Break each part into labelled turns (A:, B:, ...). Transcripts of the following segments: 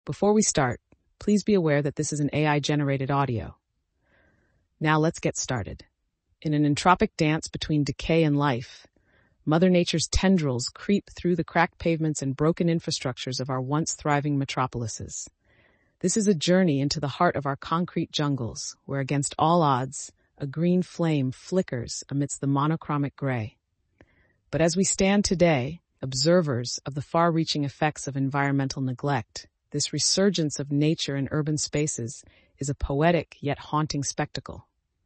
A: Before we start, please be aware that this is an AI-generated audio. Now let's get started. In an entropic dance between decay and life, Mother Nature's tendrils creep through the cracked pavements and broken infrastructures of our once thriving metropolises. This is a journey into the heart of our concrete jungles, where against all odds, a green flame flickers amidst the monochromic gray. But as we stand today, observers of the far-reaching effects of environmental neglect, this resurgence of nature in urban spaces is a poetic yet haunting spectacle.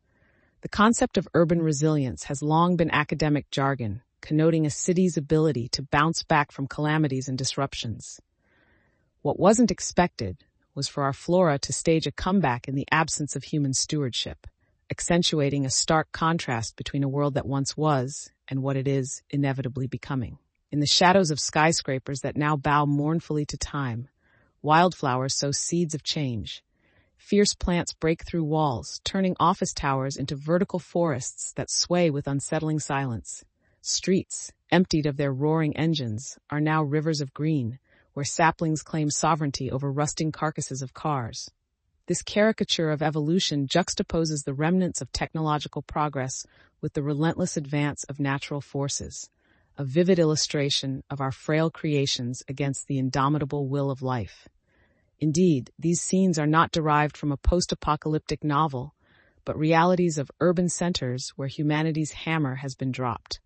A: The concept of urban resilience has long been academic jargon, connoting a city's ability to bounce back from calamities and disruptions. What wasn't expected was for our flora to stage a comeback in the absence of human stewardship, accentuating a stark contrast between a world that once was and what it is inevitably becoming. In the shadows of skyscrapers that now bow mournfully to time, wildflowers sow seeds of change. Fierce plants break through walls, turning office towers into vertical forests that sway with unsettling silence. Streets, emptied of their roaring engines, are now rivers of green, where saplings claim sovereignty over rusting carcasses of cars. This caricature of evolution juxtaposes the remnants of technological progress with the relentless advance of natural forces, a vivid illustration of our frail creations against the indomitable will of life. Indeed, these scenes are not derived from a post-apocalyptic novel, but realities of urban centers where humanity's hammer has been dropped.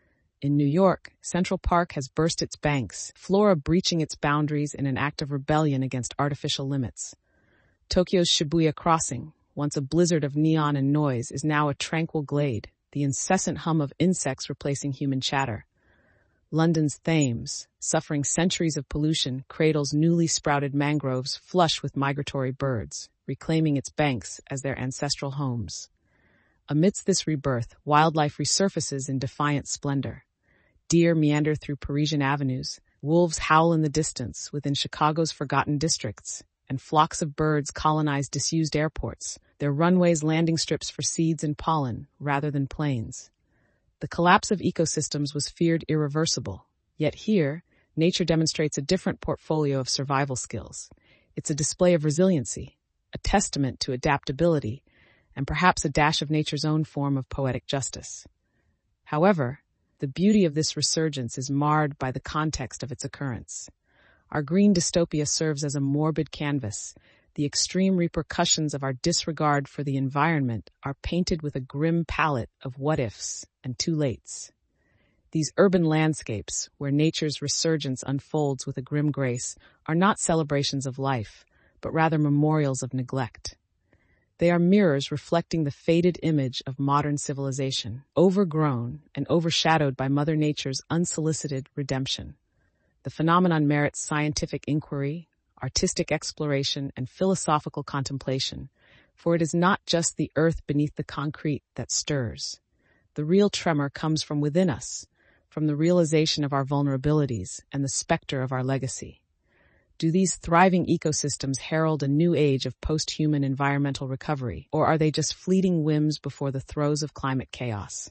A: In New York, Central Park has burst its banks, flora breaching its boundaries in an act of rebellion against artificial limits. Tokyo's Shibuya Crossing, once a blizzard of neon and noise, is now a tranquil glade, the incessant hum of insects replacing human chatter. London's Thames, suffering centuries of pollution, cradles newly sprouted mangroves flush with migratory birds, reclaiming its banks as their ancestral homes. Amidst this rebirth, wildlife resurfaces in defiant splendor. Deer meander through Parisian avenues, wolves howl in the distance within Chicago's forgotten districts, and flocks of birds colonize disused airports, their runways landing strips for seeds and pollen rather than planes. The collapse of ecosystems was feared irreversible, yet here, nature demonstrates a different portfolio of survival skills. It's a display of resiliency, a testament to adaptability, and perhaps a dash of nature's own form of poetic justice. However, the beauty of this resurgence is marred by the context of its occurrence. Our green dystopia serves as a morbid canvas. The extreme repercussions of our disregard for the environment are painted with a grim palette of what-ifs and too-lates. These urban landscapes, where nature's resurgence unfolds with a grim grace, are not celebrations of life, but rather memorials of neglect. They are mirrors reflecting the faded image of modern civilization, overgrown and overshadowed by Mother Nature's unsolicited redemption. The phenomenon merits scientific inquiry, artistic exploration, and philosophical contemplation, for it is not just the earth beneath the concrete that stirs. The real tremor comes from within us, from the realization of our vulnerabilities and the specter of our legacy. Do these thriving ecosystems herald a new age of post-human environmental recovery, or are they just fleeting whims before the throes of climate chaos?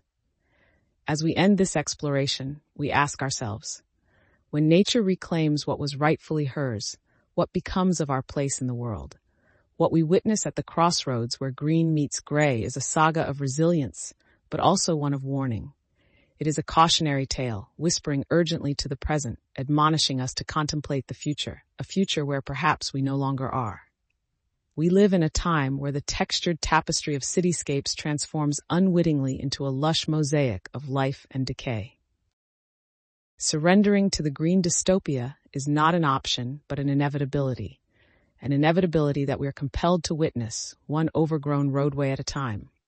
A: As we end this exploration, we ask ourselves, when nature reclaims what was rightfully hers, what becomes of our place in the world? What we witness at the crossroads where green meets gray is a saga of resilience, but also one of warning. It is a cautionary tale, whispering urgently to the present, admonishing us to contemplate the future, a future where perhaps we no longer are. We live in a time where the textured tapestry of cityscapes transforms unwittingly into a lush mosaic of life and decay. Surrendering to the green dystopia is not an option, but an inevitability that we are compelled to witness, one overgrown roadway at a time.